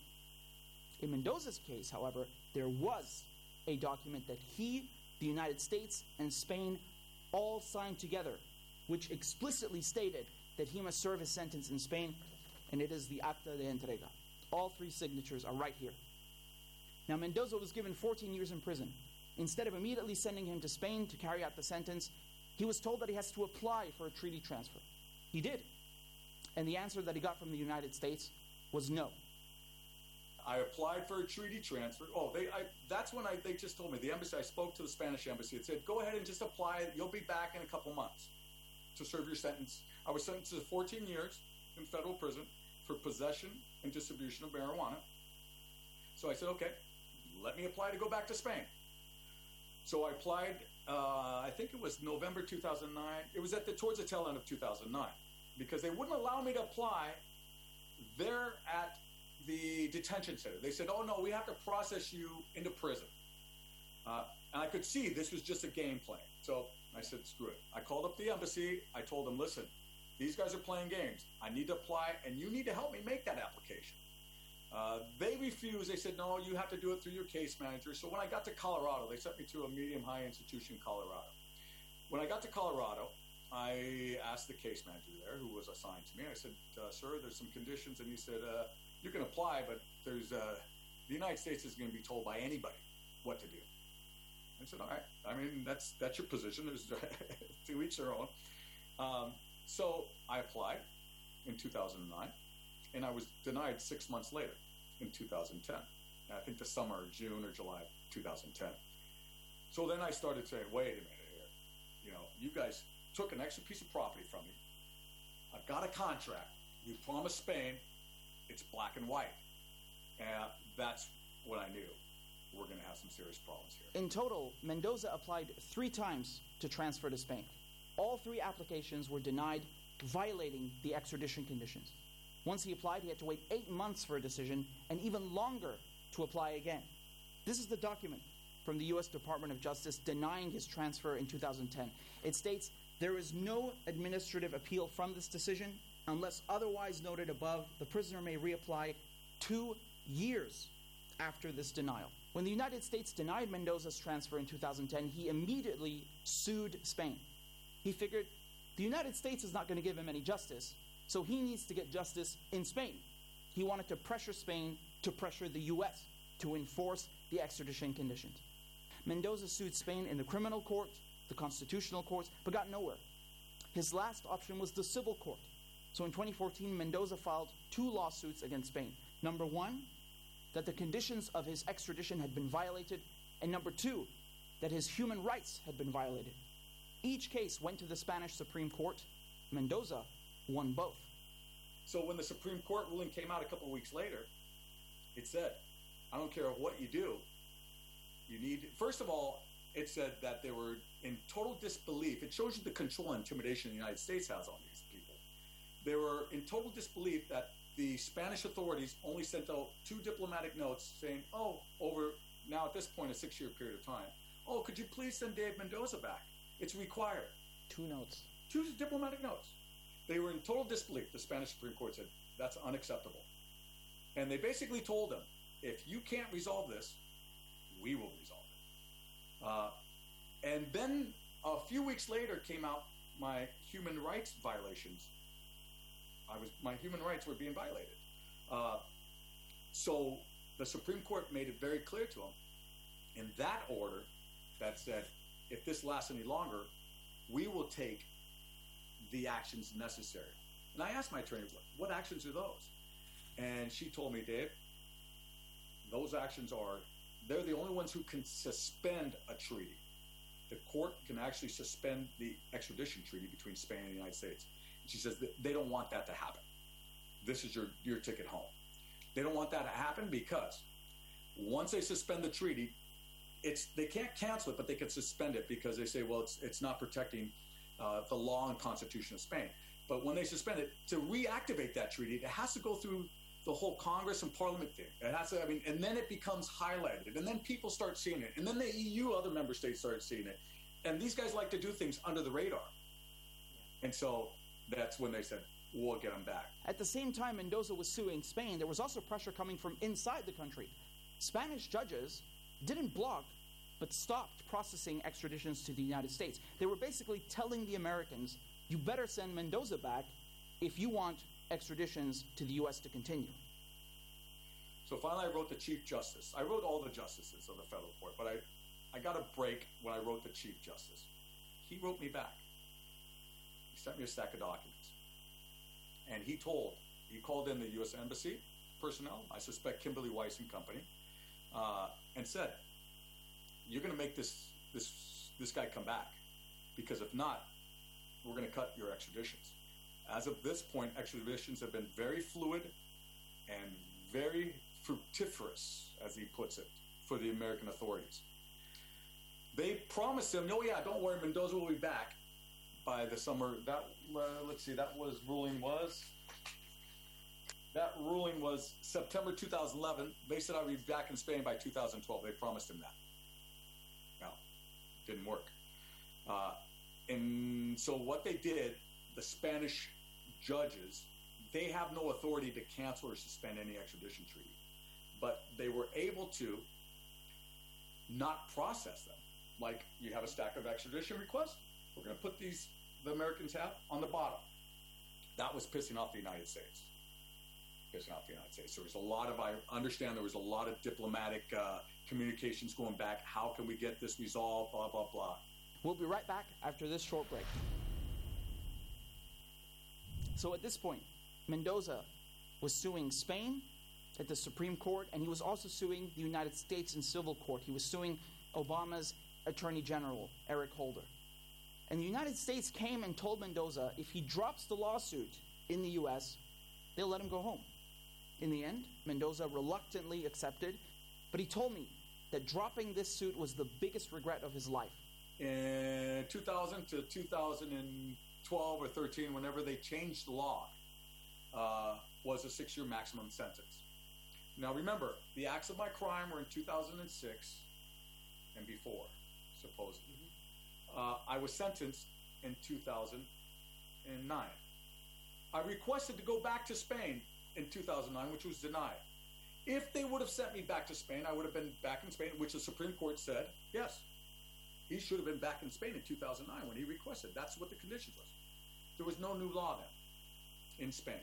In Mendoza's case, however, there was a document that he, the United States, and Spain all signed together, which explicitly stated that he must serve his sentence in Spain, and it is the Acta de Entrega. All three signatures are right here. Now, Mendoza was given 14 years in prison. Instead of immediately sending him to Spain to carry out the sentence, he was told that he has to apply for a treaty transfer. He did. And the answer that he got from the United States was no. I applied for a treaty transfer. That's when they just told me, the embassy, I spoke to the Spanish embassy. It said, go ahead and just apply. You'll be back in a couple months to serve your sentence. I was sentenced to 14 years in federal prison for possession and distribution of marijuana. So I said, okay, let me apply to go back to Spain. So I applied, I think it was November 2009. It was towards the tail end of 2009 because they wouldn't allow me to apply there at the detention center. They said, oh no, we have to process you into prison. And I could see this was just a game plan. So I said, screw it. I called up the embassy. I told them, listen, these guys are playing games. I need to apply, and you need to help me make that application. They refused. They said, no, you have to do it through your case manager. So when I got to Colorado, they sent me to a medium-high institution in Colorado. When I got to Colorado, I asked the case manager there, who was assigned to me. I said, "Sir, there's some conditions," and he said, "You can apply, but there's the United States is going to be told by anybody what to do." I said, "All right. I mean, that's your position. There's to each their own." So I applied in 2009, and I was denied 6 months later in 2010. I think the summer, June or July of 2010. So then I started saying, "Wait a minute here. You know, you guys took an extra piece of property from me. I've got a contract. You promised Spain. It's black and white." And that's when I knew we're going to have some serious problems here. In total, Mendoza applied 3 times to transfer to Spain. All 3 applications were denied, violating the extradition conditions. Once he applied, he had to wait 8 months for a decision and even longer to apply again. This is the document from the U.S. Department of Justice denying his transfer in 2010. It states, "There is no administrative appeal from this decision. Unless otherwise noted above, the prisoner may reapply 2 years after this denial." When the United States denied Mendoza's transfer in 2010, he immediately sued Spain. He figured the United States is not going to give him any justice, so he needs to get justice in Spain. He wanted to pressure Spain to pressure the U.S. to enforce the extradition conditions. Mendoza sued Spain in the criminal court, the constitutional courts, but got nowhere. His last option was the civil court. So in 2014, Mendoza filed 2 lawsuits against Spain. Number 1, that the conditions of his extradition had been violated, and number 2, that his human rights had been violated. Each case went to the Spanish Supreme Court. Mendoza won both. So when the Supreme Court ruling came out a couple of weeks later, it said, "I don't care what you do, you need..." First of all, it said that they were in total disbelief. It shows you the control and intimidation the United States has on these people. They were in total disbelief that the Spanish authorities only sent out 2 diplomatic notes saying, "Oh, over now at this point a 6-year period of time, oh, could you please send Dave Mendoza back? It's required." 2 notes. 2 diplomatic notes. They were in total disbelief. The Spanish Supreme Court said, "That's unacceptable." And they basically told them, if you can't resolve this, we will resolve it. And then a few weeks later came out my human rights violations. My human rights were being violated. So the Supreme Court made it very clear to them in that order that said, if this lasts any longer, we will take the actions necessary. And I asked my attorney, "What actions are those?" And she told me, "Dave, those actions are, they're the only ones who can suspend a treaty. The court can actually suspend the extradition treaty between Spain and the United States." And she says they don't want that to happen. This is your ticket home. They don't want that to happen because once they suspend the treaty, they can't cancel it, but they can suspend it because they say, well, it's not protecting the law and constitution of Spain. But when they suspend it, to reactivate that treaty, it has to go through the whole Congress and Parliament thing. It has to, and then it becomes highlighted, and then people start seeing it, and then the EU, other member states start seeing it. And these guys like to do things under the radar. And so that's when they said, we'll get them back. At the same time Mendoza was suing Spain, there was also pressure coming from inside the country. Spanish judges didn't block, but stopped processing extraditions to the United States. They were basically telling the Americans, you better send Mendoza back if you want extraditions to the U.S. to continue. So finally I wrote the Chief Justice. I wrote all the justices of the federal court, but I got a break when I wrote the Chief Justice. He wrote me back. He sent me a stack of documents. And he called in the U.S. Embassy personnel, I suspect Kimberly Weiss and company, and said, you're going to make this guy come back, because if not, we're going to cut your extraditions. As of this point, extraditions have been very fluid and very fructiferous, as he puts it, for the American authorities. They promised him, oh yeah, don't worry, Mendoza will be back by the summer. That ruling was September 2011. They said I would be back in Spain by 2012. They promised him that. Well, didn't work. And so what they did, the Spanish judges, they have no authority to cancel or suspend any extradition treaty. But they were able to not process them. Like, you have a stack of extradition requests, we're going to put these the Americans have? On the bottom. That was pissing off the United States. Pissing off the United States. There was a lot of, I understand there was a lot of diplomatic communications going back. How can we get this resolved? Blah, blah, blah. We'll be right back after this short break. So at this point, Mendoza was suing Spain at the Supreme Court, and he was also suing the United States in civil court. He was suing Obama's Attorney General, Eric Holder. And the United States came and told Mendoza if he drops the lawsuit in the U.S., they'll let him go home. In the end, Mendoza reluctantly accepted, but he told me that dropping this suit was the biggest regret of his life. In 2000 to 2012 or 13, whenever they changed the law, was a 6-year maximum sentence. Now remember, the acts of my crime were in 2006 and before, supposedly. I was sentenced in 2009. I requested to go back to Spain in 2009, which was denied. If they would have sent me back to Spain, I would have been back in Spain, which the Supreme Court said, yes, he should have been back in Spain in 2009 when he requested. That's what the condition was. There was no new law then in Spain.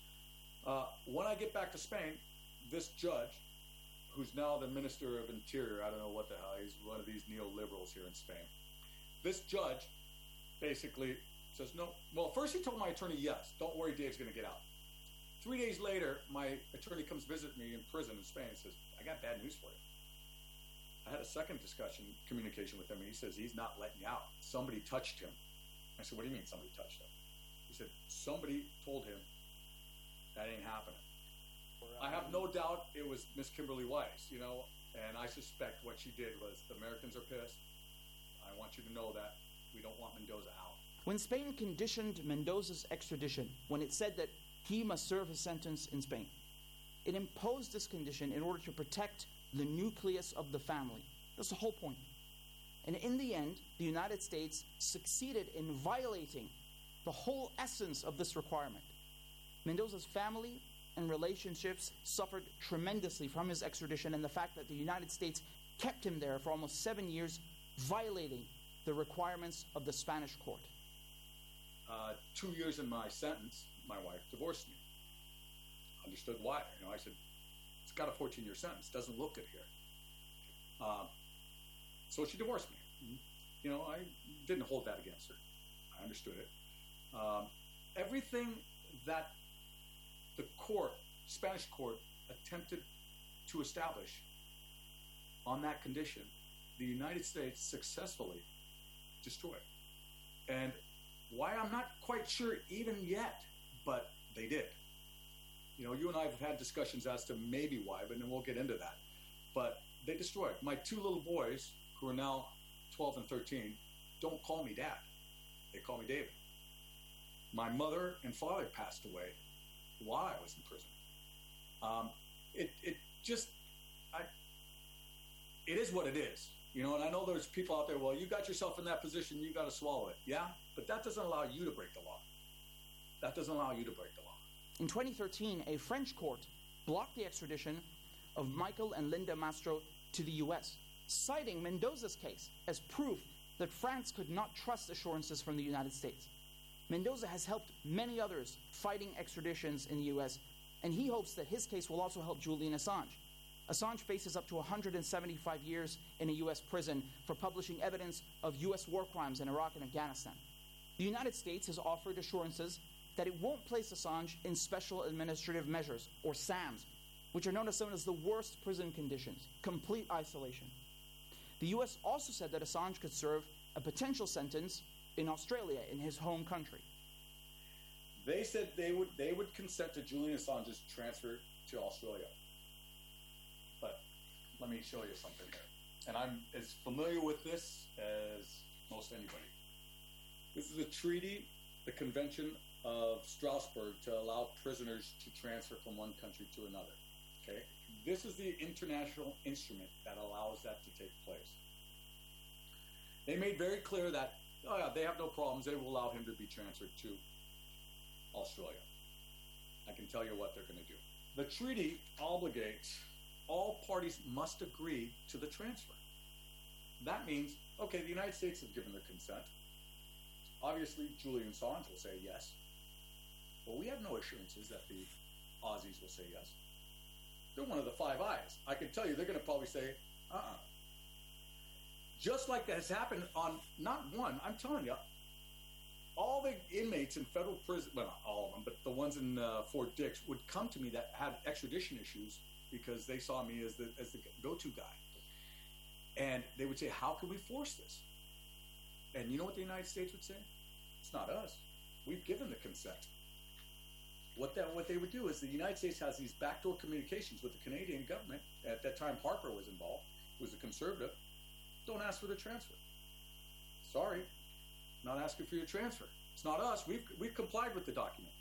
When I get back to Spain, this judge, who's now the Minister of Interior, I don't know what the hell, he's one of these neoliberals here in Spain. This judge basically says, no. Well, first he told my attorney, yes, don't worry, Dave's going to get out. 3 days later, my attorney comes visit me in prison in Spain and says, I got bad news for you. I had a second communication with him, and he says, he's not letting you out. Somebody touched him. I said, what do you mean somebody touched him? He said, somebody told him that ain't happening. I have no doubt it was Miss Kimberly Weiss, and I suspect what she did was the Americans are pissed. I want you to know that we don't want Mendoza out. When Spain conditioned Mendoza's extradition, when it said that he must serve his sentence in Spain, it imposed this condition in order to protect the nucleus of the family. That's the whole point. And in the end, the United States succeeded in violating the whole essence of this requirement. Mendoza's family and relationships suffered tremendously from his extradition and the fact that the United States kept him there for almost 7 years, violating the requirements of the Spanish court. 2 years in my sentence, my wife divorced me. Understood why. I said, it's got a 14-year sentence. Doesn't look good here. So she divorced me. I didn't hold that against her. I understood it. Everything that the court, Spanish court, attempted to establish on that condition, the United States successfully destroyed. And why, I'm not quite sure even yet, but they did. You and I have had discussions as to maybe why, but then we'll get into that. But they destroyed. My 2 little boys, who are now 12 and 13, don't call me Dad. They call me David. My mother and father passed away while I was in prison. It is what it is. And I know there's people out there, well, you got yourself in that position, you got to swallow it. Yeah, but that doesn't allow you to break the law. That doesn't allow you to break the law. In 2013, a French court blocked the extradition of Michael and Linda Mastro to the U.S., citing Mendoza's case as proof that France could not trust assurances from the United States. Mendoza has helped many others fighting extraditions in the U.S., and he hopes that his case will also help Julian Assange. Assange faces up to 175 years in a U.S. prison for publishing evidence of U.S. war crimes in Iraq and Afghanistan. The United States has offered assurances that it won't place Assange in special administrative measures, or SAMs, which are known as some of the worst prison conditions, complete isolation. The U.S. also said that Assange could serve a potential sentence in Australia, in his home country. They said they would consent to Julian Assange's transfer to Australia. But let me show you something here. And I'm as familiar with this as most anybody. This is a treaty, the Convention of Strasbourg, to allow prisoners to transfer from one country to another. Okay? This is the international instrument that allows that to take place. They made very clear that, they have no problems. They will allow him to be transferred to Australia. I can tell you what they're going to do. The treaty obligates all parties must agree to the transfer. That means, okay, the United States has given their consent. Obviously, Julian Assange will say yes. But we have no assurances that the Aussies will say yes. They're one of the Five Eyes. I can tell you they're going to probably say, Just like that has happened on, not one, I'm telling you, all the inmates in federal prison, well, not all of them, but the ones in Fort Dix would come to me that had extradition issues because they saw me as the go-to guy. And they would say, how can we force this? And you know what the United States would say? It's not us. We've given the consent. What they would do is the United States has these backdoor communications with the Canadian government. At that time, Harper was involved, who was a conservative. Don't ask for the transfer. Sorry, not asking for your transfer. It's not us. We've complied with the document.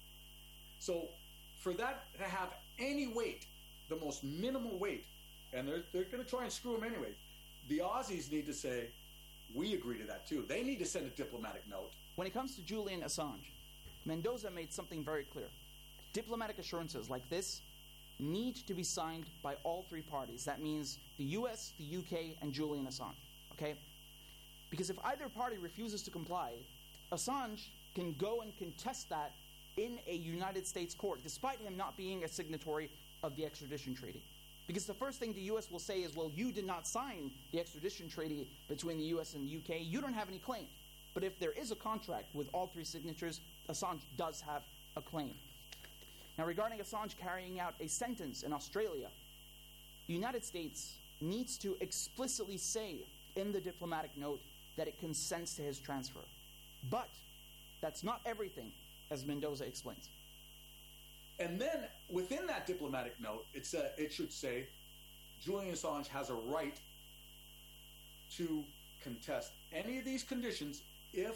So for that to have any weight, the most minimal weight, and they're going to try and screw them anyway, the Aussies need to say, we agree to that too. They need to send a diplomatic note. When it comes to Julian Assange, Mendoza made something very clear. Diplomatic assurances like this need to be signed by all three parties. That means the US, the UK, and Julian Assange. Okay? Because if either party refuses to comply, Assange can go and contest that in a United States court, despite him not being a signatory of the extradition treaty. Because the first thing the US will say is, well, you did not sign the extradition treaty between the US and the UK. You don't have any claim. But if there is a contract with all three signatures, Assange does have a claim. Now, regarding Assange carrying out a sentence in Australia, the United States needs to explicitly say in the diplomatic note that it consents to his transfer. But that's not everything, as Mendoza explains. And then, within that diplomatic note, it should say, Julian Assange has a right to contest any of these conditions if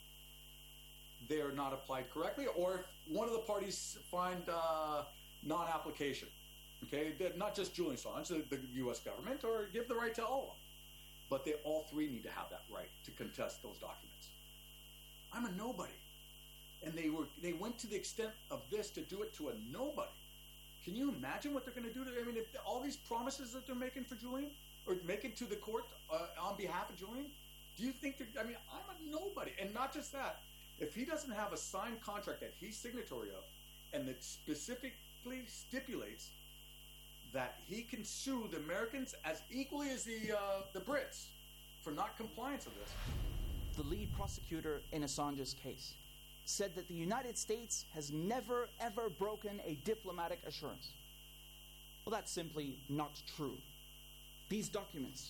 they are not applied correctly, or if one of the parties find non-application. Okay, not just Julian Assange, the U.S. government, or give the right to all of them. But they all three need to have that right to contest those documents. I'm a nobody. And they went to the extent of this to do it to a nobody. Can you imagine what they're going to do to? I mean, if all these promises that they're making for Julian, or making to the court on behalf of Julian, do you think? I'm a nobody, and not just that. If he doesn't have a signed contract that he's signatory of, and that specifically stipulates that he can sue the Americans as equally as the Brits for not compliance of this. The lead prosecutor in Assange's case said that the United States has never, ever broken a diplomatic assurance. Well, that's simply not true. These documents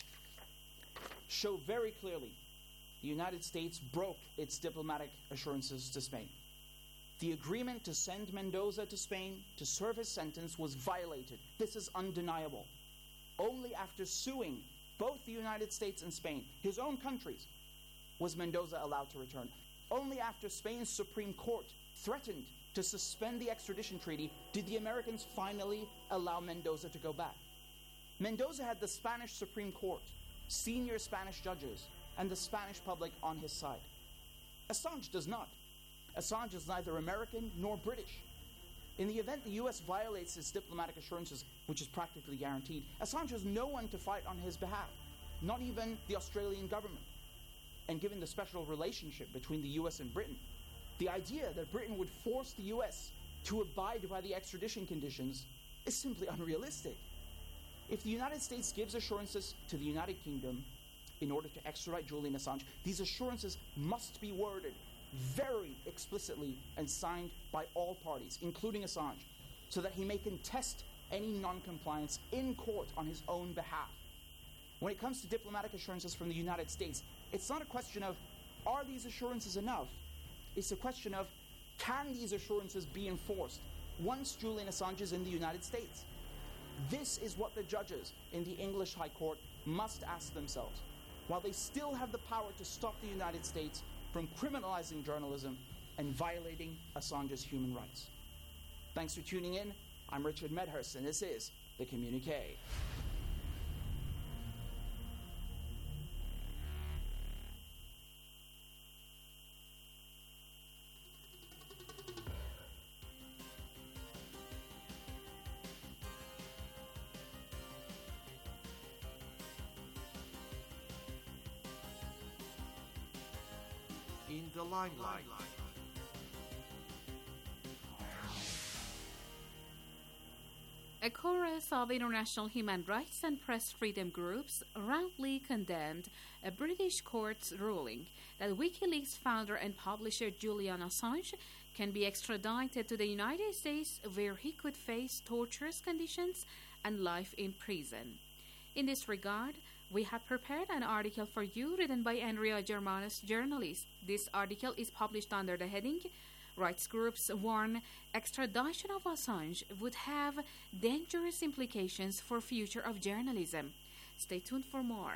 show very clearly the United States broke its diplomatic assurances to Spain. The agreement to send Mendoza to Spain to serve his sentence was violated. This is undeniable. Only after suing both the United States and Spain, his own countries, was Mendoza allowed to return. Only after Spain's Supreme Court threatened to suspend the extradition treaty did the Americans finally allow Mendoza to go back. Mendoza had the Spanish Supreme Court, senior Spanish judges, and the Spanish public on his side. Assange does not. Assange is neither American nor British. In the event the U.S. violates its diplomatic assurances, which is practically guaranteed, Assange has no one to fight on his behalf, not even the Australian government. And given the special relationship between the U.S. and Britain, the idea that Britain would force the U.S. to abide by the extradition conditions is simply unrealistic. If the United States gives assurances to the United Kingdom in order to extradite Julian Assange, these assurances must be worded very explicitly and signed by all parties, including Assange, so that he may contest any non-compliance in court on his own behalf. When it comes to diplomatic assurances from the United States, it's not a question of, are these assurances enough? It's a question of, can these assurances be enforced once Julian Assange is in the United States? This is what the judges in the English High Court must ask themselves, while they still have the power to stop the United States from criminalizing journalism and violating Assange's human rights. Thanks for tuning in. I'm Richard Medhurst, and this is The Communique. in the limelight. A chorus of international human rights and press freedom groups roundly condemned a British court's ruling that WikiLeaks founder and publisher Julian Assange can be extradited to the United States, where he could face torturous conditions and life in prison. In this regard, we have prepared an article for you written by Andrea Germanus, journalist. This article is published under the heading Rights Groups Warn Extradition of Assange Would Have Dangerous Implications for Future of Journalism. Stay tuned for more.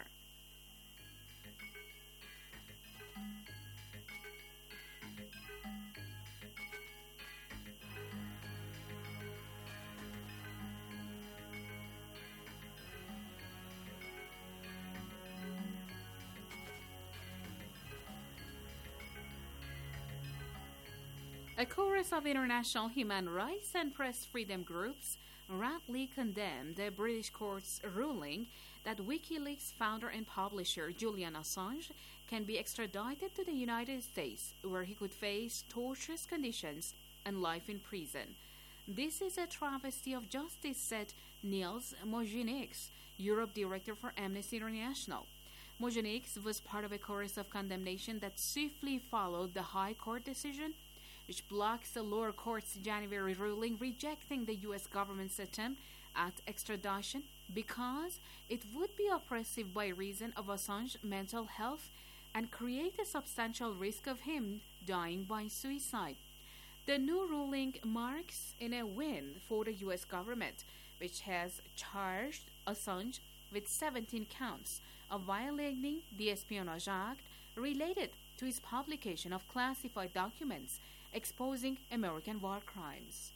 A chorus of international human rights and press freedom groups roundly condemned the British court's ruling that WikiLeaks founder and publisher Julian Assange can be extradited to the United States, where he could face torturous conditions and life in prison. This is a travesty of justice, said Niels Muižnieks, Europe Director for Amnesty International. Muižnieks was part of a chorus of condemnation that swiftly followed the High Court decision, which blocks the lower court's January ruling rejecting the U.S. government's attempt at extradition because it would be oppressive by reason of Assange's mental health and create a substantial risk of him dying by suicide. The new ruling marks a win for the U.S. government, which has charged Assange with 17 counts of violating the Espionage Act related to his publication of classified documents exposing American war crimes.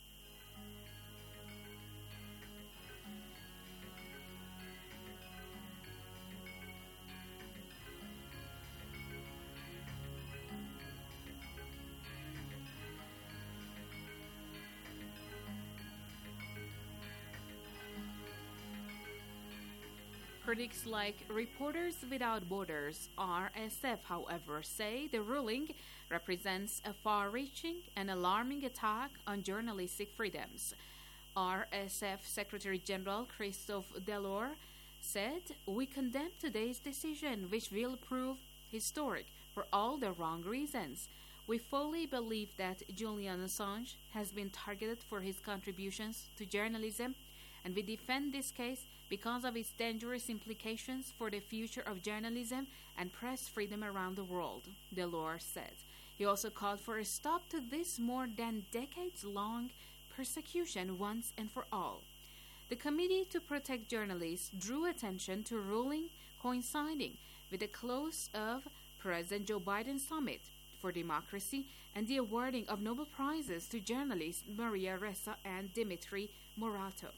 Critics like Reporters Without Borders, RSF, however, say the ruling represents a far-reaching and alarming attack on journalistic freedoms. RSF Secretary General Christophe Delors said, "We condemn today's decision, which will prove historic for all the wrong reasons. We fully believe that Julian Assange has been targeted for his contributions to journalism, and we defend this case because of its dangerous implications for the future of journalism and press freedom around the world," Delors said. He also called for a stop to this more than decades-long persecution once and for all. The Committee to Protect Journalists drew attention to a ruling coinciding with the close of President Joe Biden's Summit for Democracy and the awarding of Nobel Prizes to journalists Maria Ressa and Dmitry Muratov.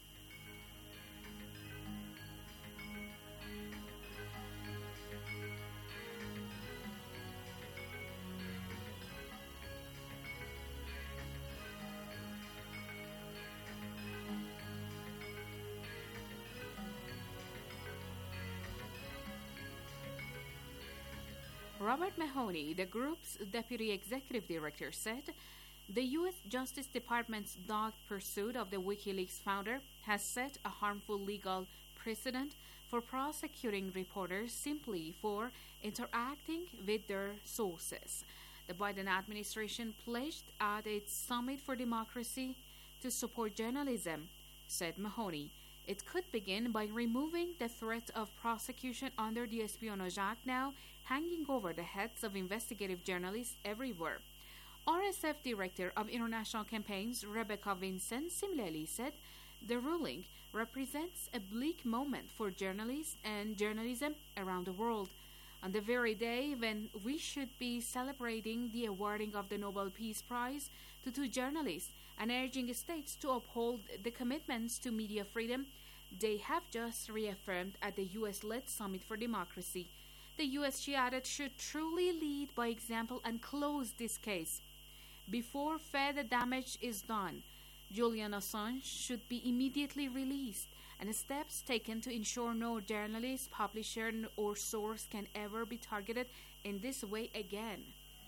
Robert Mahoney, the group's deputy executive director, said the U.S. Justice Department's dogged pursuit of the WikiLeaks founder has set a harmful legal precedent for prosecuting reporters simply for interacting with their sources. The Biden administration pledged at its Summit for Democracy to support journalism, said Mahoney. It could begin by removing the threat of prosecution under the Espionage Act now hanging over the heads of investigative journalists everywhere. RSF Director of International Campaigns Rebecca Vincent similarly said the ruling represents a bleak moment for journalists and journalism around the world. On the very day when we should be celebrating the awarding of the Nobel Peace Prize to two journalists and urging states to uphold the commitments to media freedom, they have just reaffirmed at the U.S.-led Summit for Democracy. The U.S., she added, should truly lead by example and close this case before further damage is done. Julian Assange should be immediately released and steps taken to ensure no journalist, publisher, or source can ever be targeted in this way again.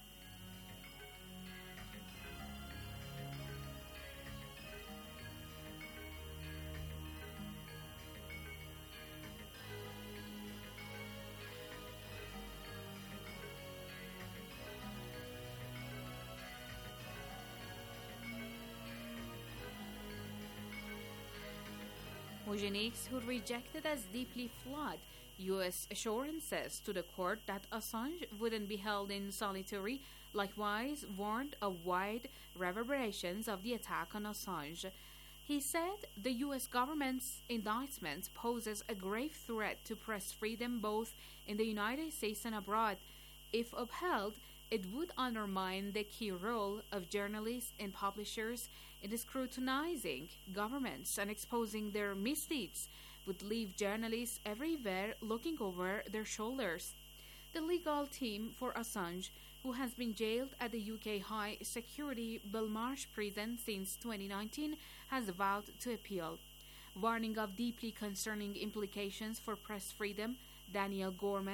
WikiLeaks, who rejected as deeply flawed U.S. assurances to the court that Assange wouldn't be held in solitary, likewise warned of wide reverberations of the attack on Assange. He said the U.S. government's indictment poses a grave threat to press freedom both in the United States and abroad. If upheld, it would undermine the key role of journalists and publishers in scrutinizing governments and exposing their misdeeds, would leave journalists everywhere looking over their shoulders. The legal team for Assange, who has been jailed at the UK high security Belmarsh prison since 2019, has vowed to appeal. Warning of deeply concerning implications for press freedom, Daniel Gorman,